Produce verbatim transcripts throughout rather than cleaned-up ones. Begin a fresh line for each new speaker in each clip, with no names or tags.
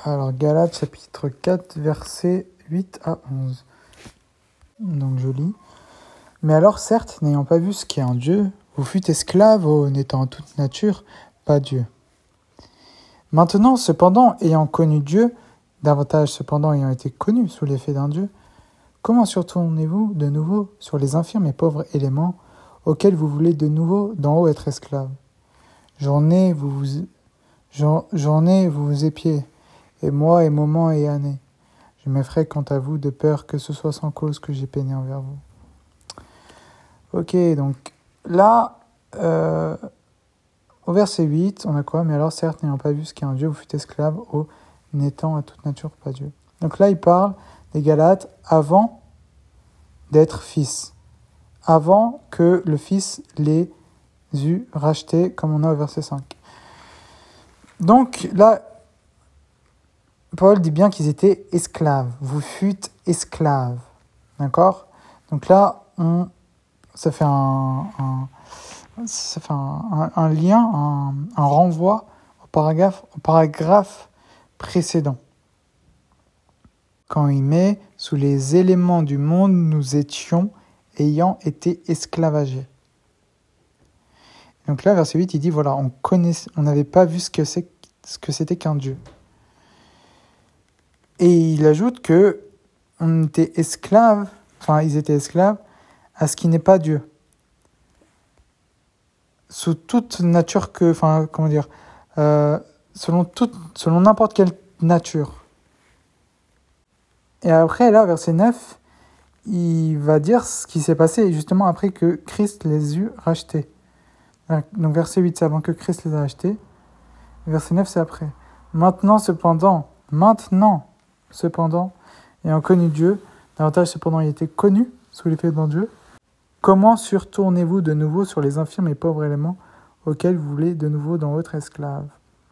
Alors, Galates chapitre quatre, versets huit à onze. Donc, je lis. Mais alors, certes, n'ayant pas vu ce qu'est un Dieu, vous fûtes esclaves, ô, n'étant en toute nature pas Dieu. Maintenant, cependant, ayant connu Dieu, davantage cependant ayant été connus sous l'effet d'un Dieu, comment surtournez-vous de nouveau sur les infirmes et pauvres éléments auxquels vous voulez de nouveau d'en haut être esclaves? J'en ai, vous vous, j'en, j'en ai, vous vous épiez, et moi et moments et années. Je m'effraie quant à vous de peur que ce soit sans cause que j'ai peiné envers vous. Ok, donc là, euh, au verset huit, on a quoi? Mais alors, certes, n'ayant pas vu ce qu'est un Dieu, vous fûtes esclaves, ô, n'étant à toute nature pas Dieu. Donc là, il parle des Galates avant d'être fils, avant que le Fils les eût rachetés, comme on a au verset cinq. Donc là, Paul dit bien qu'ils étaient esclaves. Vous fûtes esclaves. D'accord? Donc là, on, ça fait un, un, ça fait un, un, un lien, un, un renvoi au paragraphe, au paragraphe précédent. Quand il met « Sous les éléments du monde, nous étions ayant été esclavagés ». Donc là, verset huit, il dit, voilà, on connaissait, on n'avait pas vu ce que, c'est, ce que c'était qu'un Dieu. Et il ajoute que on était esclaves, enfin ils étaient esclaves à ce qui n'est pas Dieu. Sous toute nature que, enfin comment dire, euh, selon toute, selon n'importe quelle nature. Et après là, verset neuf, il va dire ce qui s'est passé justement après que Christ les eut rachetés. Donc verset huit, c'est avant que Christ les a rachetés. Verset neuf, c'est après. Maintenant cependant, maintenant cependant, ayant connu Dieu, davantage cependant il était connu sous l'effet d'un Dieu, comment surtournez-vous de nouveau sur les infirmes et pauvres éléments auxquels vous voulez de nouveau dans votre esclave?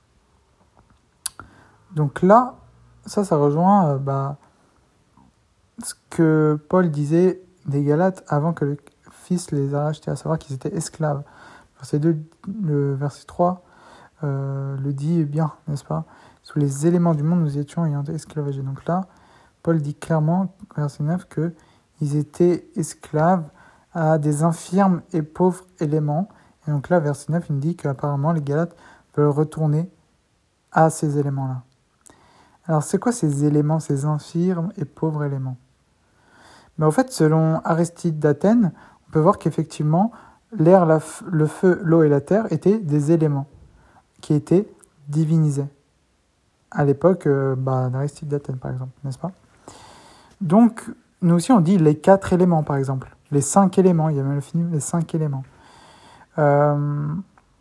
Donc là, ça, ça rejoint euh, bah, ce que Paul disait des Galates avant que le Fils les a rachetés, à savoir qu'ils étaient esclaves. Verset deux, le verset trois euh, le dit bien, n'est-ce pas? Sous les éléments du monde, nous étions ayant été esclavagés. Donc là, Paul dit clairement, verset neuf, qu'ils étaient esclaves à des infirmes et pauvres éléments. Et donc là, verset neuf, il nous dit qu'apparemment, les Galates veulent retourner à ces éléments-là. Alors, c'est quoi ces éléments, ces infirmes et pauvres éléments? Mais en fait, selon Aristide d'Athènes, on peut voir qu'effectivement, l'air, la f- le feu, l'eau et la terre étaient des éléments qui étaient divinisés. À l'époque euh, bah, d'Aristide d'Athènes, par exemple, n'est-ce pas? Donc, nous aussi, on dit les quatre éléments, par exemple. Les cinq éléments, il y a même le film, les cinq éléments. Euh,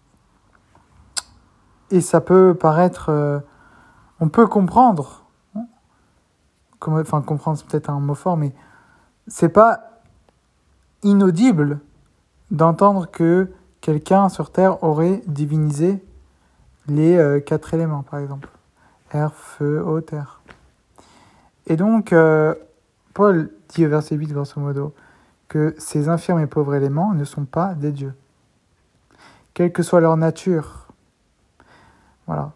et ça peut paraître... Euh, on peut comprendre, comme, enfin, comprendre, c'est peut-être un mot fort, mais c'est pas inaudible d'entendre que quelqu'un sur Terre aurait divinisé les euh, quatre éléments, par exemple. Air, feu, eau, terre. Et donc, euh, Paul dit au verset huit, grosso modo, que ces infirmes et pauvres éléments ne sont pas des dieux. Quelle que soit leur nature. Voilà.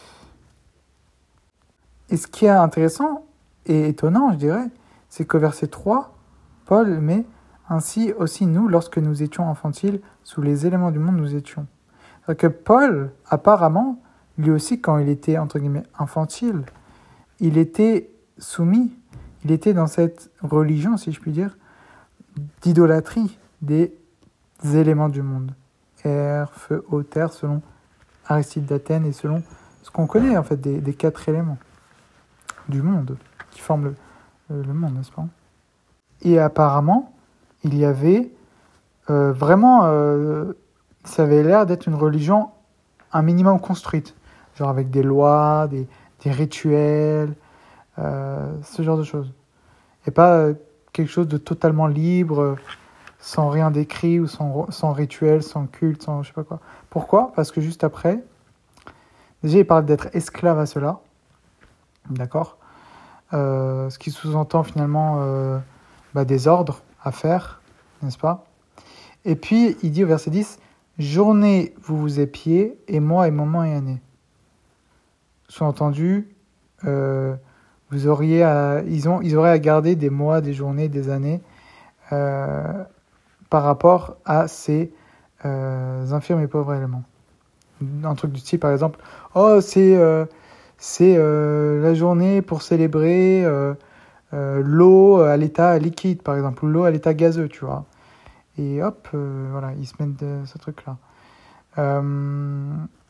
Et ce qui est intéressant et étonnant, je dirais, c'est qu'au verset trois, Paul met « Ainsi aussi nous, lorsque nous étions infantiles, sous les éléments du monde, nous étions. » C'est-à-dire que Paul, apparemment, lui aussi, quand il était, entre guillemets, infantile, il était soumis, il était dans cette religion, si je puis dire, d'idolâtrie des éléments du monde. Air, feu, eau, terre, selon Aristide d'Athènes et selon ce qu'on connaît, en fait, des, des quatre éléments du monde qui forment le, le monde, n'est-ce pas? Et apparemment, il y avait euh, vraiment... Euh, ça avait l'air d'être une religion un minimum construite, genre avec des lois, des, des rituels, euh, ce genre de choses. Et pas euh, quelque chose de totalement libre, euh, sans rien d'écrit, ou sans, sans rituel, sans culte, sans je sais pas quoi. Pourquoi? Parce que juste après, déjà il parle d'être esclave à cela, d'accord, euh, ce qui sous-entend finalement euh, bah, des ordres à faire, n'est-ce pas? Et puis il dit au verset dix, « Journée vous vous épiez, et mois et moments et années. » Sous-entendu, euh, vous auriez à, ils, ont, ils auraient à garder des mois, des journées, des années euh, par rapport à ces euh, infirmes et pauvres éléments. Un truc du style, par exemple, oh, c'est, euh, c'est euh, la journée pour célébrer euh, euh, l'eau à l'état liquide, par exemple, ou l'eau à l'état gazeux, tu vois. Et hop, euh, voilà, ils se mettent de ce truc-là. Euh...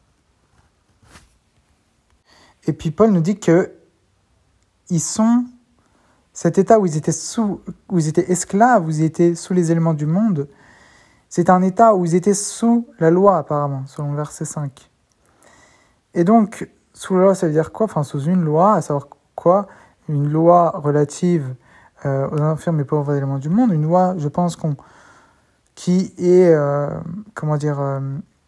Et puis Paul nous dit que ils sont cet état où ils étaient sous, où ils étaient esclaves, où ils étaient sous les éléments du monde. C'est un état où ils étaient sous la loi, apparemment, selon le verset cinq. Et donc, sous la loi, ça veut dire quoi ? Enfin, sous une loi, à savoir quoi ? Une loi relative euh, aux infirmes et pauvres éléments du monde. Une loi, je pense, qu'on, qui est, euh, comment dire, euh,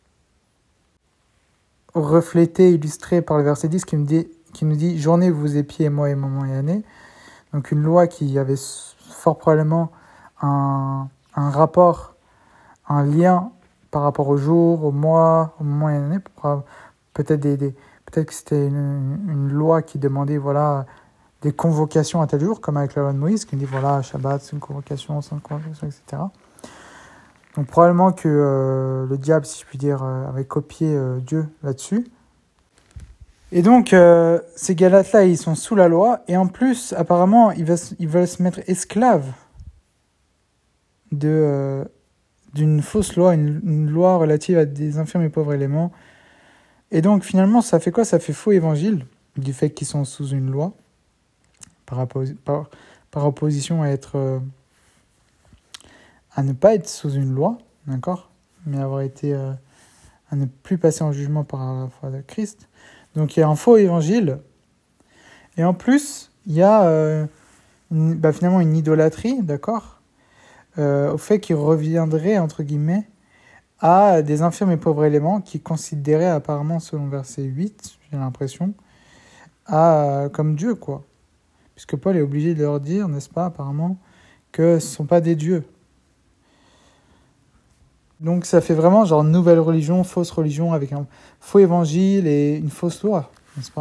reflétée, illustrée par le verset dix qui nous dit, qui nous dit « Journée vous épiez, mois et moment et année ». Donc, une loi qui avait fort probablement un, un rapport, un lien par rapport au jour, au mois, au moment et à l'année. Peut-être, des, des, peut-être que c'était une, une loi qui demandait voilà, des convocations à tel jour, comme avec la loi de Moïse, qui dit voilà, Shabbat, c'est une convocation, c'est une convocation, et cetera. Donc probablement que euh, le diable, si je puis dire, euh, avait copié euh, Dieu là-dessus. Et donc, euh, ces Galates-là, ils sont sous la loi, et en plus, apparemment, ils veulent, ils veulent se mettre esclaves de... Euh, d'une fausse loi, une, une loi relative à des infirmes et pauvres éléments. Et donc, finalement, ça fait quoi ? Ça fait faux évangile, du fait qu'ils sont sous une loi, par, opposi- par, par opposition à être... Euh, à ne pas être sous une loi, d'accord ? Mais avoir été... Euh, à ne plus passer en jugement par la foi de Christ. Donc, il y a un faux évangile. Et en plus, il y a euh, une, bah, finalement une idolâtrie, d'accord ? Euh, au fait qu'il reviendrait, entre guillemets, à des infirmes et pauvres éléments qui considéraient apparemment, selon verset huit, j'ai l'impression, à, comme Dieu, quoi. Puisque Paul est obligé de leur dire, n'est-ce pas, apparemment, que ce ne sont pas des dieux. Donc ça fait vraiment genre nouvelle religion, fausse religion, avec un faux évangile et une fausse loi, n'est-ce pas ?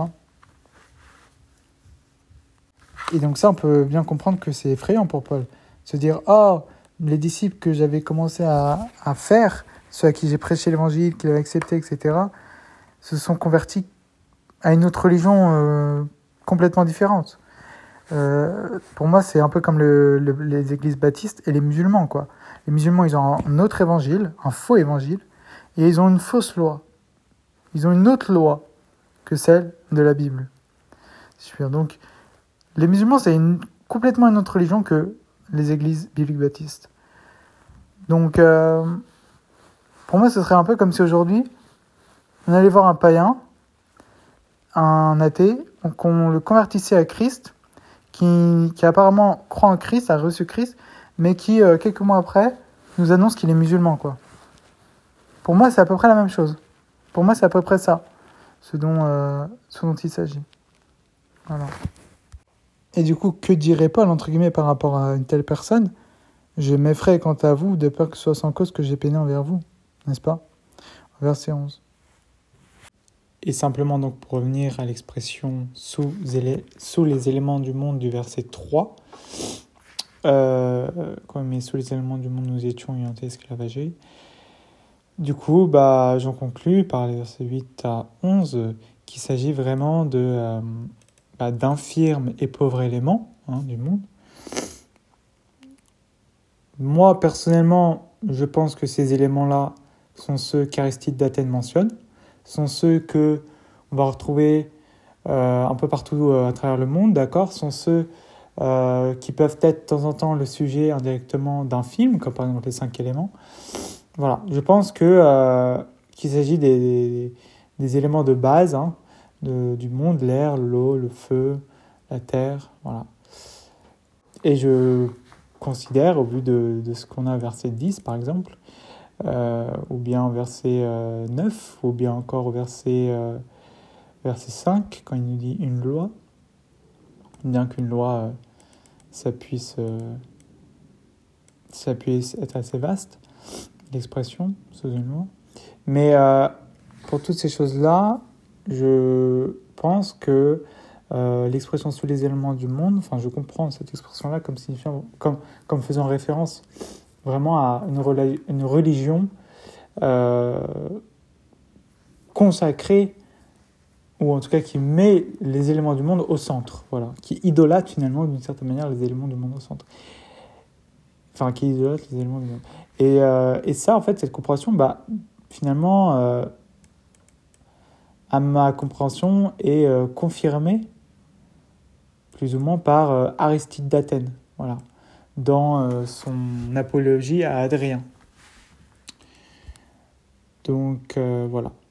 Et donc ça, on peut bien comprendre que c'est effrayant pour Paul. Se dire, oh, les disciples que j'avais commencé à, à faire, ceux à qui j'ai prêché l'évangile, qui l'avaient accepté, et cetera, se sont convertis à une autre religion euh, complètement différente. Euh, pour moi, c'est un peu comme le, le, les églises baptistes et les musulmans, quoi. Les musulmans, ils ont un autre évangile, un faux évangile, et ils ont une fausse loi. Ils ont une autre loi que celle de la Bible. Super. Donc, les musulmans, c'est une, complètement une autre religion que les églises bibliques baptistes. Donc, euh, pour moi, ce serait un peu comme si aujourd'hui, on allait voir un païen, un athée, qu'on le convertissait à Christ, qui, qui apparemment croit en Christ, a reçu Christ, mais qui, euh, quelques mois après, nous annonce qu'il est musulman, quoi. Pour moi, c'est à peu près la même chose. Pour moi, c'est à peu près ça, ce dont, euh, ce dont il s'agit. Voilà. Et du coup, que dirait Paul, entre guillemets, par rapport à une telle personne ? Je m'effraie quant à vous, de peur que ce soit sans cause que j'ai peiné envers vous, n'est-ce pas ? Verset onze. Et simplement, donc, pour revenir à l'expression sous, élé- sous les éléments du monde du verset trois, euh, quand mais sous les éléments du monde, nous étions ayant été esclavagés. Du coup, bah, j'en conclus par les versets huit à onze euh, qu'il s'agit vraiment de, euh, bah, d'infirmes et pauvres éléments hein, du monde. Moi, personnellement, je pense que ces éléments-là sont ceux qu'Aristide d'Athènes mentionne, sont ceux que on va retrouver euh, un peu partout euh, à travers le monde, d'accord, sont ceux euh, qui peuvent être de temps en temps le sujet indirectement d'un film, comme par exemple les cinq éléments. Voilà, je pense que, euh, qu'il s'agit des, des, des éléments de base hein, de, du monde, l'air, l'eau, le feu, la terre, voilà. Et je considère, au vu de, de ce qu'on a au verset dix, par exemple, euh, ou bien au verset euh, neuf, ou bien encore au verset, euh, verset cinq, quand il nous dit une loi, bien qu'une loi, euh, ça, puisse, euh, ça puisse être assez vaste, l'expression sous une loi. Mais euh, pour toutes ces choses-là, je pense que euh, l'expression sous les éléments du monde, enfin je comprends cette expression-là comme, signifiant, comme, comme faisant référence vraiment à une, rela- une religion euh, consacrée, ou en tout cas qui met les éléments du monde au centre, voilà, qui idolâtre finalement d'une certaine manière les éléments du monde au centre. Enfin, qui idolâtre les éléments du monde. Et, euh, et ça, en fait, cette compréhension, bah, finalement, euh, à ma compréhension, est euh, confirmée, plus ou moins, par euh, Aristide d'Athènes, voilà, dans euh, son apologie à Adrien. Donc, euh, voilà.